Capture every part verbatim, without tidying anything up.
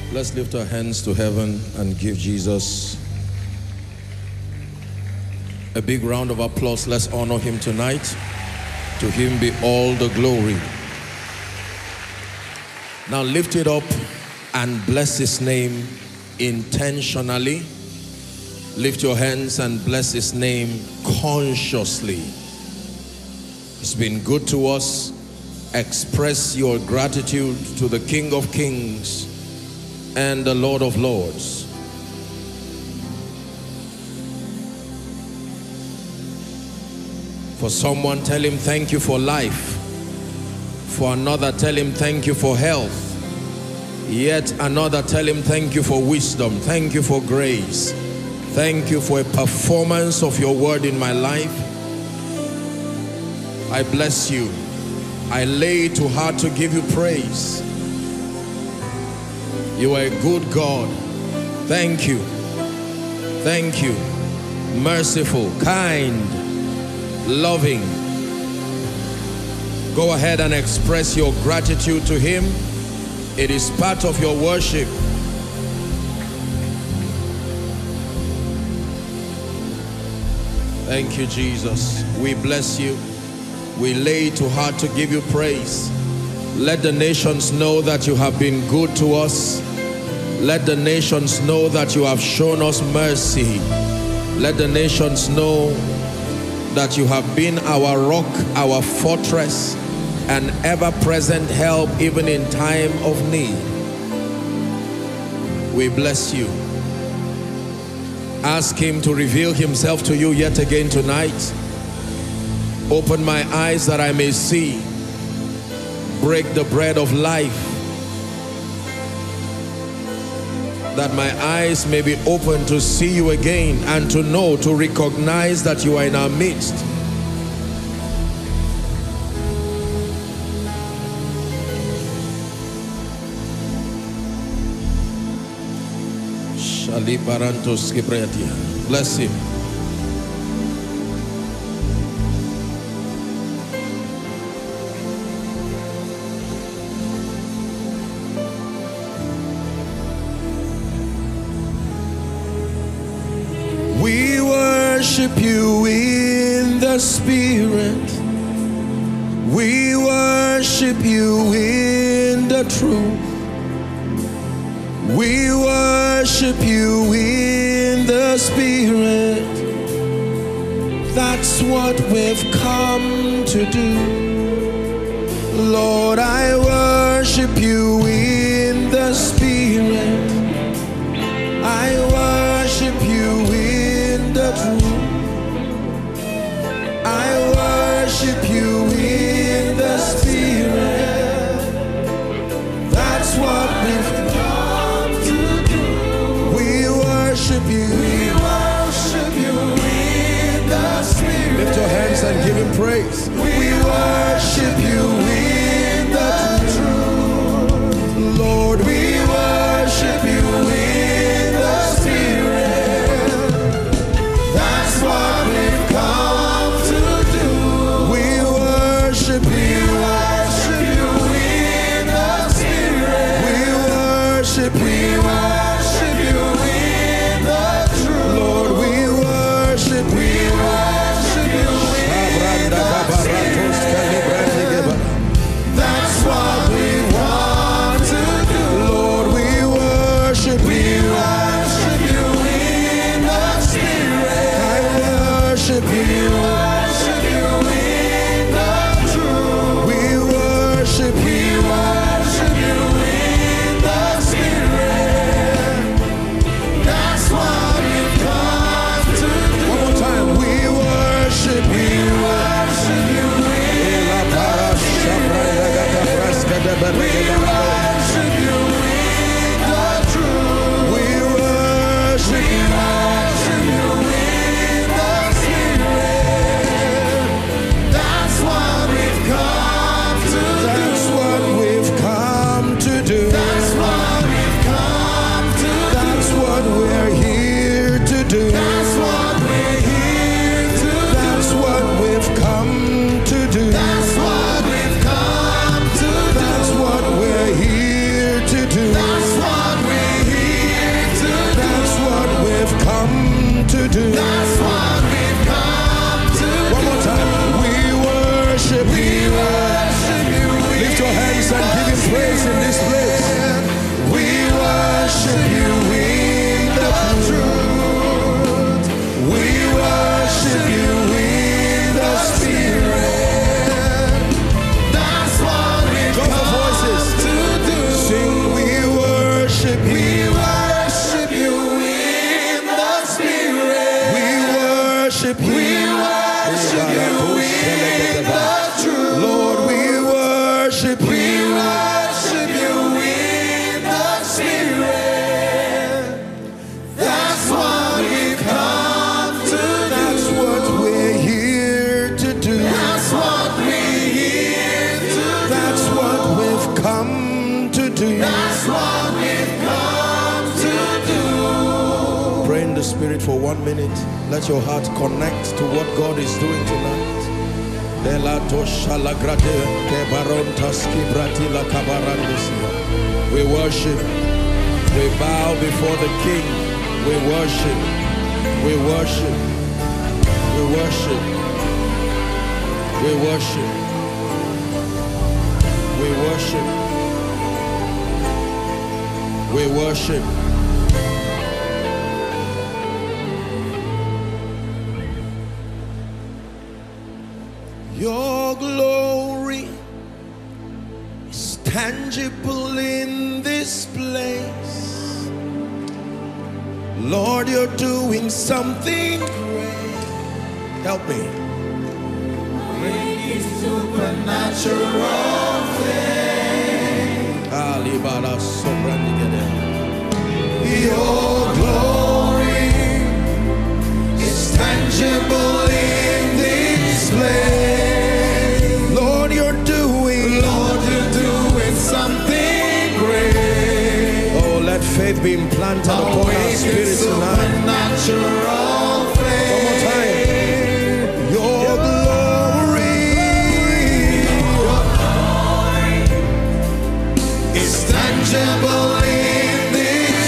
Let's lift our hands to heaven and give Jesus a big round of applause. Let's honor him tonight. To him be all the glory. Now lift it up and bless his name intentionally. Lift your hands and bless his name consciously. It's been good to us. Express your gratitude to the King of Kings and the Lord of Lords. For someone, tell him thank you for life. For another, tell him thank you for health. Yet another, tell him thank you for wisdom. Thank you for grace. Thank you for a performance of your word in my life. I bless you. I lay it to heart to give you praise. You are a good God. Thank you. Thank you. Merciful, kind, loving. Go ahead and express your gratitude to him. It is part of your worship. Thank you, Jesus. We bless you. We lay it to heart to give you praise. Let the nations know that you have been good to us. Let the nations know that you have shown us mercy. Let the nations know that you have been our rock, our fortress, and ever-present help even in time of need. We bless you. Ask him to reveal himself to you yet again tonight. Open my eyes that I may see. Break the bread of life, that my eyes may be open to see you again and to know, to recognize that you are in our midst. Bless him. We worship you in the Spirit. We worship you in the truth. We worship you in the Spirit. That's what we've come to do. Lord, I worship you in the Spirit. I worship you in the truth. I worship you in the Spirit. That's what we've come to do. We worship you. We worship you in the Spirit. Lift your hands and give him praise. We worship you in the truth. Lord, we worship you in the Spirit. That's what we've come to do. We worship you. We worship you in the Spirit. We worship you. We worship you in the truth. Lord, we worship. We worship you in the Spirit. That's what we want to do. Lord, we worship. We worship you in the Spirit. I worship you. We worship you in the truth. We worship. We worship you in the Spirit. worship you. We worship you in the Spirit. We worship you. We worship you in the truth. Lord, we worship you. We worship you in the Spirit. That's what we've come to do. That's what we're here to do. That's what we're here to do. That's what we've come to do. That's what we've come to do. Pray in the Spirit for one minute. Let your heart connect to what God is doing tonight. We worship. We bow before the King. We worship. We worship. We worship. We worship. We worship. We worship. Your glory is tangible in this place. Lord, you're doing something great. Help me. Great supernatural thing. Your glory is tangible in this place. Lord, you're doing, Lord, you're doing something great. Oh, let faith be implanted upon our spirits tonight. Supernatural faith. One more time. Your glory, your glory is tangible in this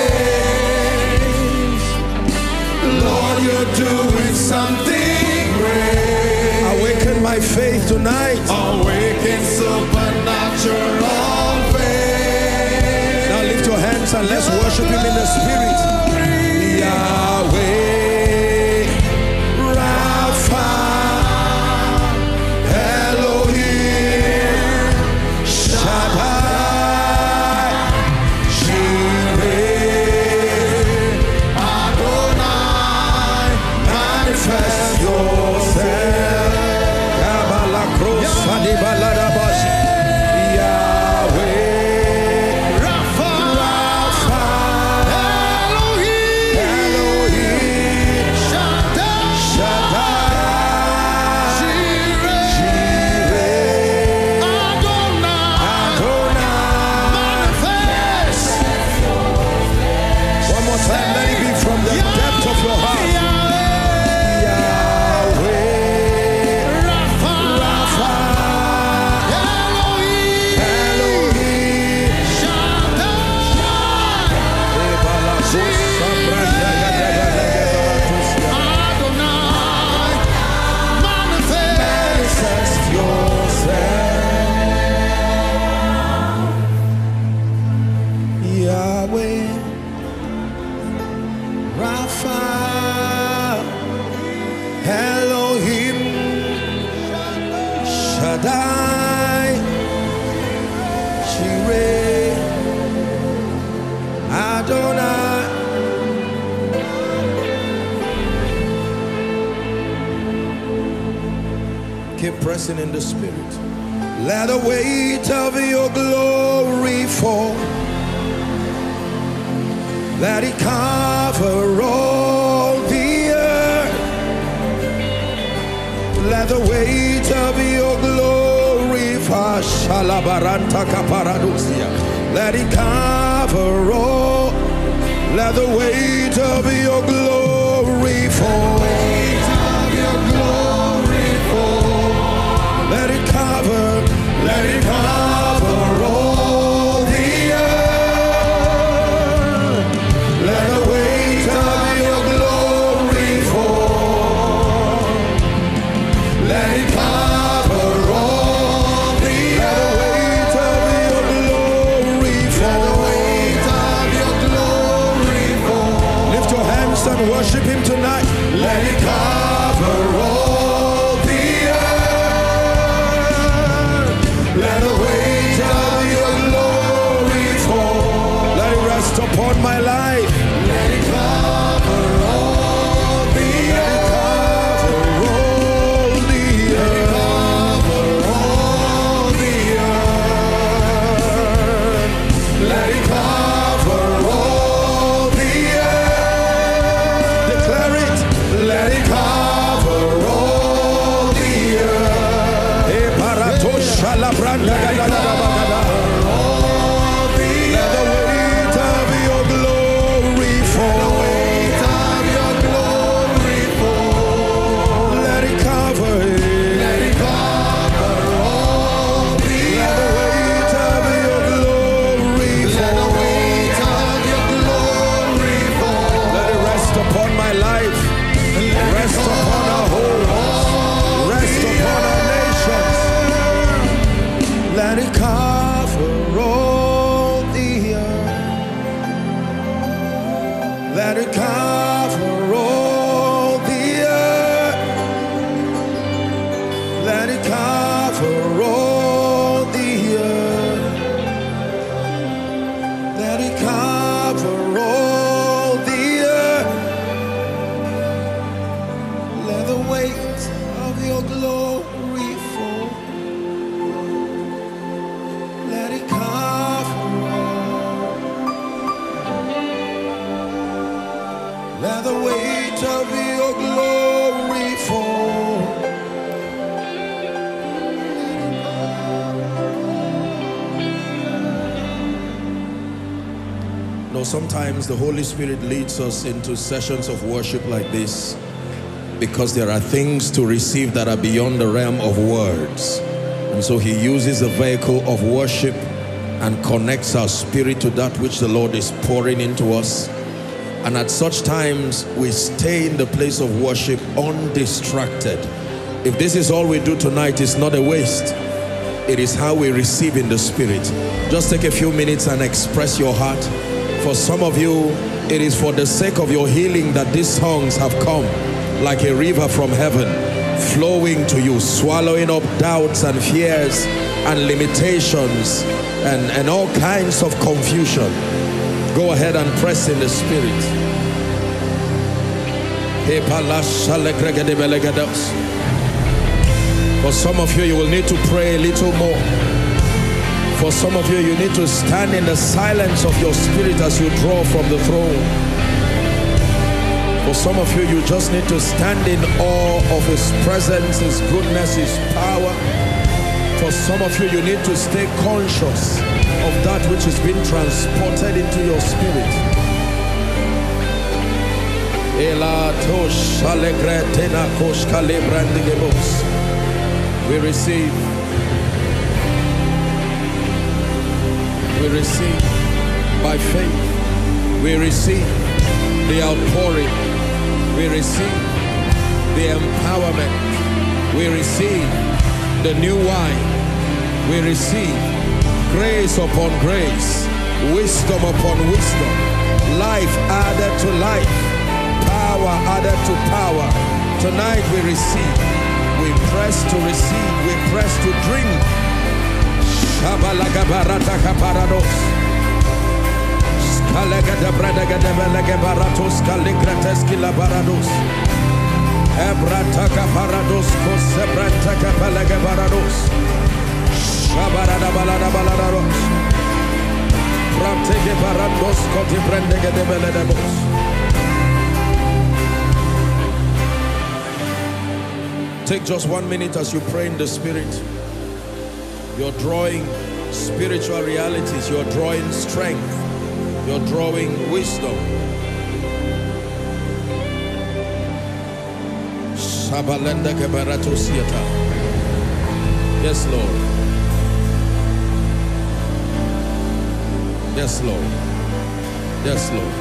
place. Lord, you're doing something great. Awaken my faith tonight. Awaken supernatural faith. Now lift your hands and let's worship him in the Spirit. Yahweh, Rapha, Elohim, Shaddai, Jireh, Adonai, manifest yourself. Yahweh, Rapha, Rapha, Elohim, Elohim, Shaddai, Shaddai, Jireh, Adonai, Adonai, manifest. One more time, let it be from the depth of your heart. Shaddai, Jireh, Adonai. Keep pressing in the Spirit. Let the weight of your glory fall. Let it cover all the earth. Let the weight of your glory fall. Let it cover all. Let the weight of your glory fall. Let it cover. Let it cover all the earth. Let the weight of your glory fall. Let it cover all the earth. Let the weight of your glory fall. Lift your hands and worship him tonight. Let it cover all the earth. Let the weight of your glory fall. Let it it cover all the earth. Let the weight of your glory fall. Let it cover all. Let the weight of your glory fall. No, sometimes the Holy Spirit leads us into sessions of worship like this because there are things to receive that are beyond the realm of words. And so he uses the vehicle of worship and connects our spirit to that which the Lord is pouring into us. And at such times, we stay in the place of worship undistracted. If this is all we do tonight, it's not a waste. It is how we receive in the spirit. Just take a few minutes and express your heart. For some of you, it is for the sake of your healing that these songs have come like a river from heaven, flowing to you, swallowing up doubts and fears and limitations and, and all kinds of confusion. Go ahead and press in the spirit. For some of you, you will need to pray a little more. For some of you, you need to stand in the silence of your spirit as you draw from the throne. For some of you, you just need to stand in awe of His presence, His goodness, His power. For some of you, you need to stay conscious of that which is being transported into your spirit. We receive. We receive by faith. We receive the outpouring. We receive the empowerment. We receive the new wine. We receive grace upon grace, wisdom upon wisdom, life added to life, power added to power. Tonight we receive. We press to receive. We press to drink. Shabalagabarataka parados. Skalegadabradagadebelegabaratos kaligrateskila barados. Ebrataka parados kosebrataka belegabarados. Shabaradabaladabalados. Prateke barados kotibrendegadebeledebos. Take just one minute as you pray in the spirit. You're drawing spiritual realities. You're drawing strength. You're drawing wisdom. Yes, Lord. Yes, Lord. Yes, Lord.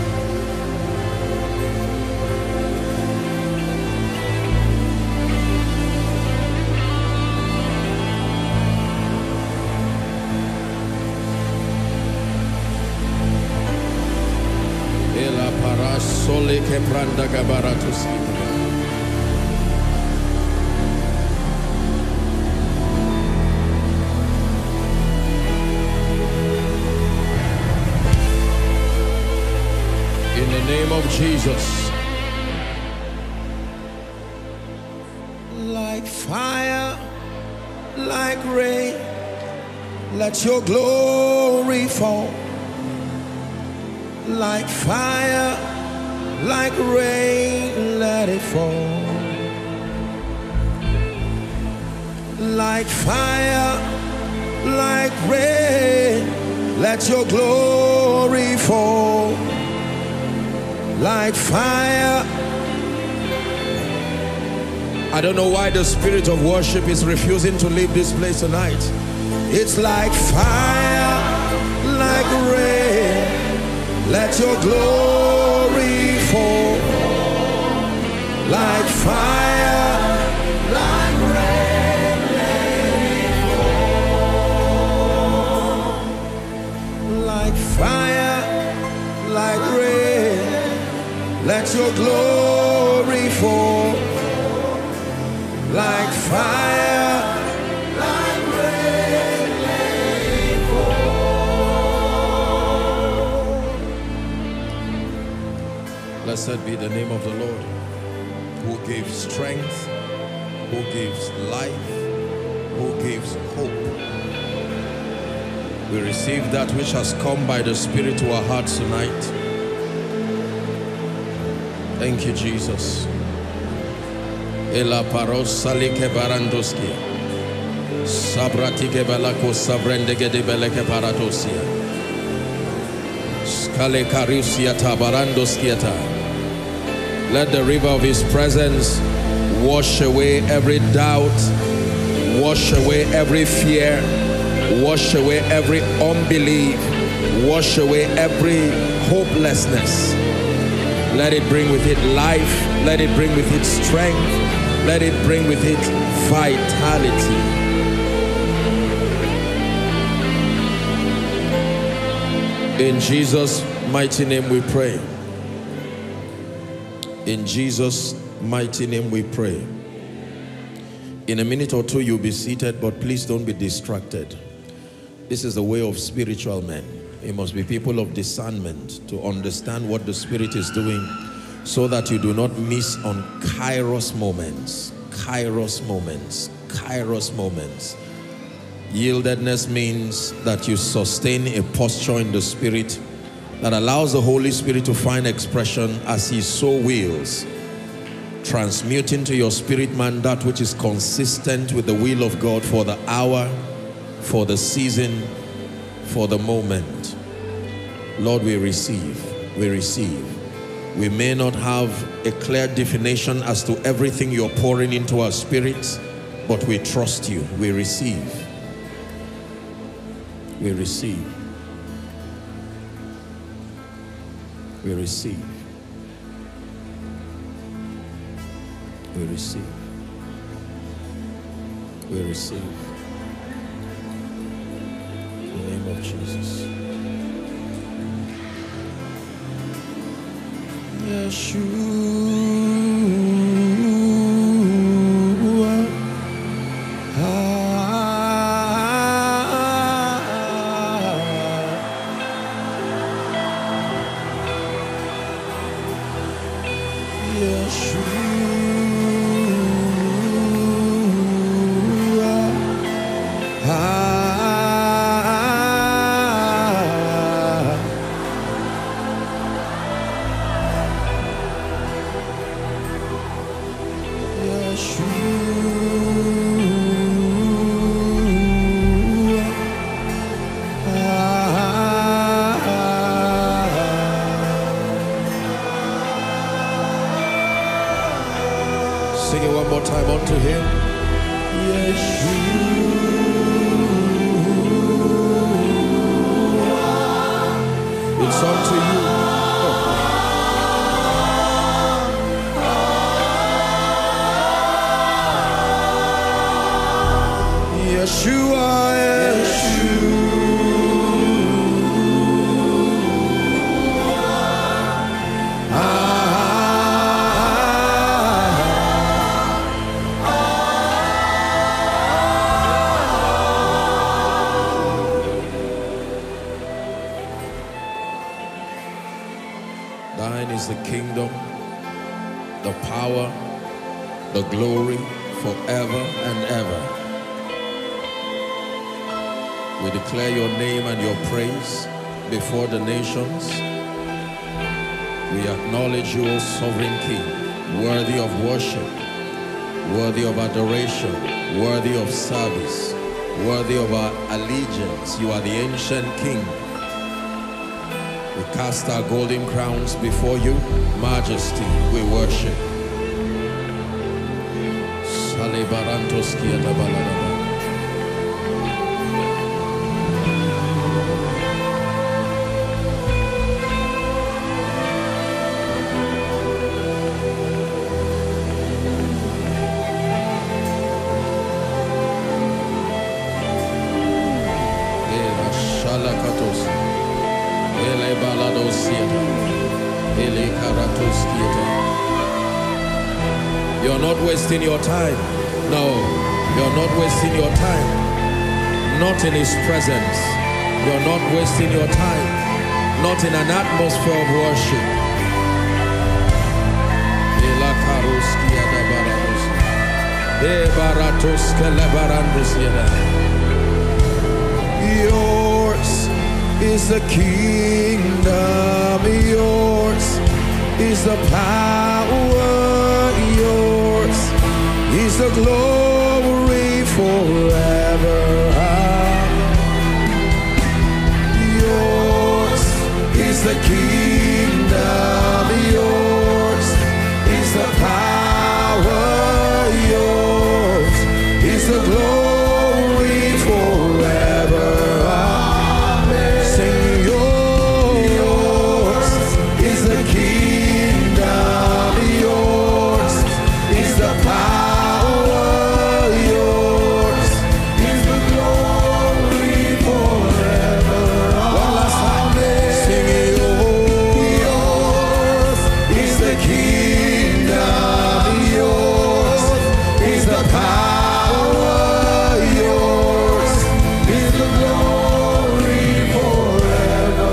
Sole que pranda gabaratus. In the name of Jesus. Like fire, like rain, let your glory fall. Like fire, like rain, let it fall. Like fire, like rain, let your glory fall. Like fire. I don't know why the spirit of worship is refusing to leave this place tonight. It's like fire, like rain, let your glory fall. Like fire, like rain, let it fall. Like fire, like rain, let your glory fall. Like fire, like rain, let it fall. Blessed be the name of the Lord, who gives strength, who gives life, who gives hope. We receive that which has come by the Spirit to our hearts tonight. Thank you, Jesus. Ela paros salike barandoski. Sabratike balako sabrendege de beleke paratosia. Skale karusia tabarandoskiata. Let the river of His presence wash away every doubt, wash away every fear, wash away every unbelief, wash away every hopelessness. Let it bring with it life, let it bring with it strength, let it bring with it vitality. In Jesus' mighty name we pray. In Jesus' mighty name we pray. In a minute or two you'll be seated, but please don't be distracted. This is the way of spiritual men. It must be people of discernment to understand what the Spirit is doing, so that you do not miss on kairos moments, kairos moments, kairos moments. Yieldedness means that you sustain a posture in the Spirit that allows the Holy Spirit to find expression as He so wills, transmuting to your spirit man that which is consistent with the will of God for the hour, for the season, for the moment. Lord, we receive, we receive. We may not have a clear definition as to everything you're pouring into our spirits, but we trust you. We receive. We receive. We receive. We receive. We receive. In the name of Jesus. Yeshua. Ah, Yeshua. Sing it one more time unto Him. Yeshua. It's unto you. Yeshua, Yeshua. Thine is the kingdom, the power, the glory forever and ever. We declare your name and your praise before the nations. We acknowledge you, O Sovereign King, worthy of worship, worthy of adoration, worthy of service, worthy of our allegiance. You are the ancient King. We cast our golden crowns before you. Majesty, we worship. You're not wasting your time. No, you're not wasting your time. Not in His presence. You're not wasting your time. Not in an atmosphere of worship. Yours is the kingdom, yours is the power, yours is the glory forever. Yours is the kingdom, yours is the power, yours is the glory forever. Amen. Sing, yours is the kingdom, yours is the power, yours is the glory forever. One last time. Sing, yours is the kingdom, yours is the power, yours is the glory forever.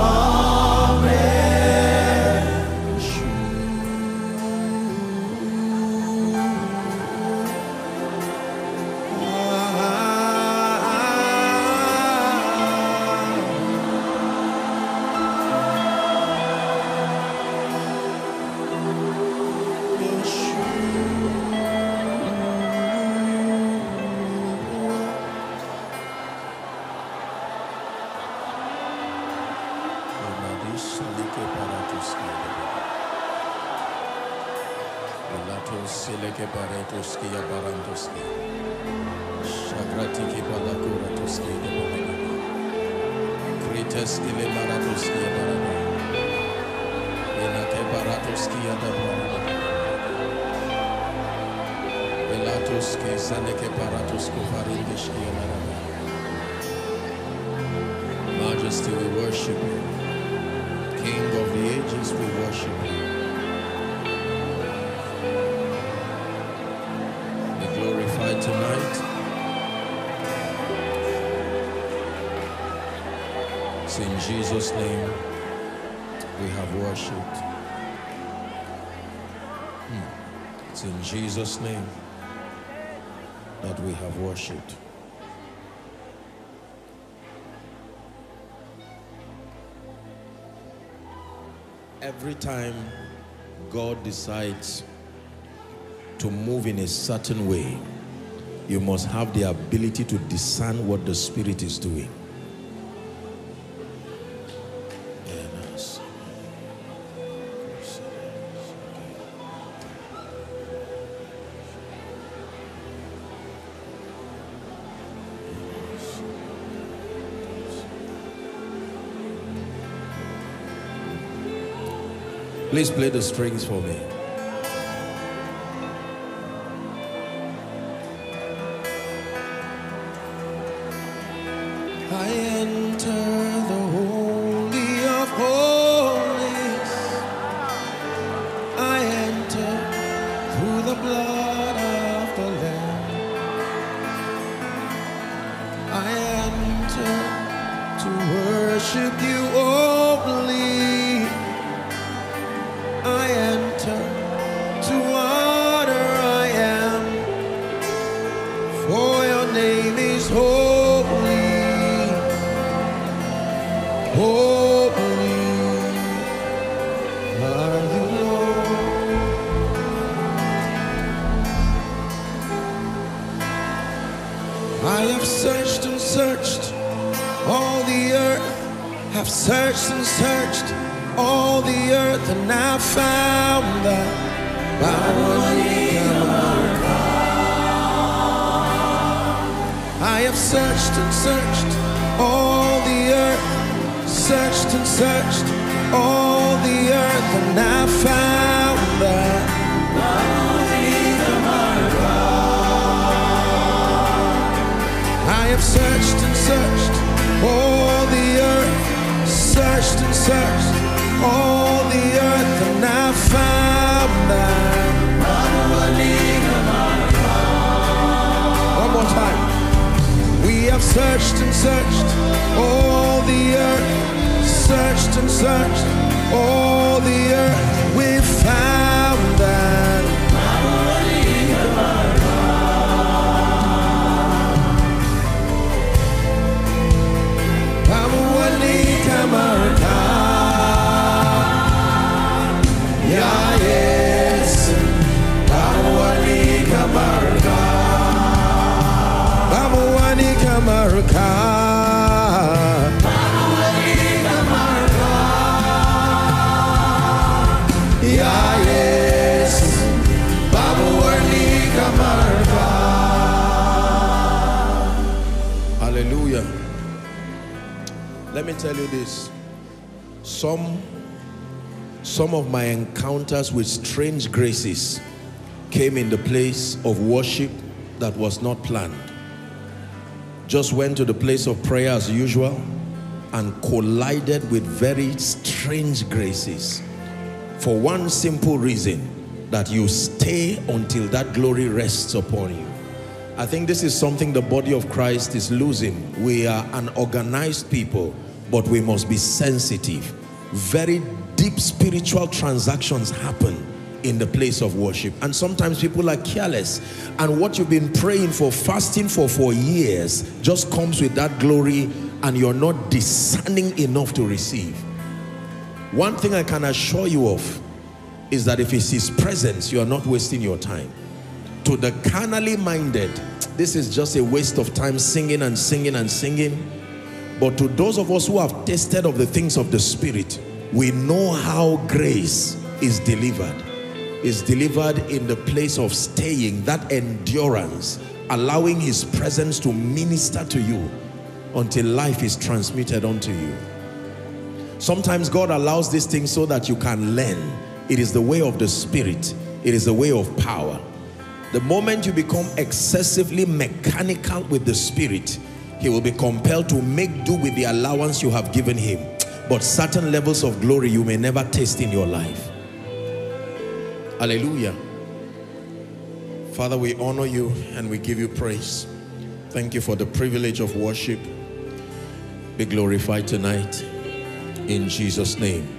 Amen. Majesty, we worship you. King of the ages, we worship you. Be glorified tonight. It's in Jesus' name we have worshipped. Hmm. It's in Jesus' name that we have worshipped. Every time God decides to move in a certain way, you must have the ability to discern what the Spirit is doing. Please play the strings for me. I enter the Holy of Holies. I enter through the blood of the Lamb. I enter to worship you only. I enter to honor I am, for your name is holy, holy are you, Lord. I have searched and searched all the earth, have searched and searched all the earth, and I found that I have searched and searched all the earth, searched and searched all the earth, and I found that I have searched and searched all the earth, searched and searched all the earth, and I found that. One more time. We have searched and searched all the earth, searched and searched all the earth. We found that. tell you this. Some, some of my encounters with strange graces came in the place of worship that was not planned. Just went to the place of prayer as usual and collided with very strange graces for one simple reason, that you stay until that glory rests upon you. I think this is something the body of Christ is losing. We are an organized people, but we must be sensitive. Very deep spiritual transactions happen in the place of worship, and sometimes people are careless, and what you've been praying for, fasting for for years, just comes with that glory, and you're not discerning enough to receive. One thing I can assure you of is that if it's his presence, you are not wasting your time. To the carnally minded, this is just a waste of time singing and singing and singing. But to those of us who have tasted of the things of the Spirit, we know how grace is delivered. Is delivered in the place of staying, that endurance, allowing his presence to minister to you until life is transmitted unto you. Sometimes God allows these things so that you can learn. It is the way of the Spirit. It is the way of power. The moment you become excessively mechanical with the Spirit, he will be compelled to make do with the allowance you have given him. But certain levels of glory you may never taste in your life. Hallelujah. Father, we honor you and we give you praise. Thank you for the privilege of worship. Be glorified tonight in Jesus' name.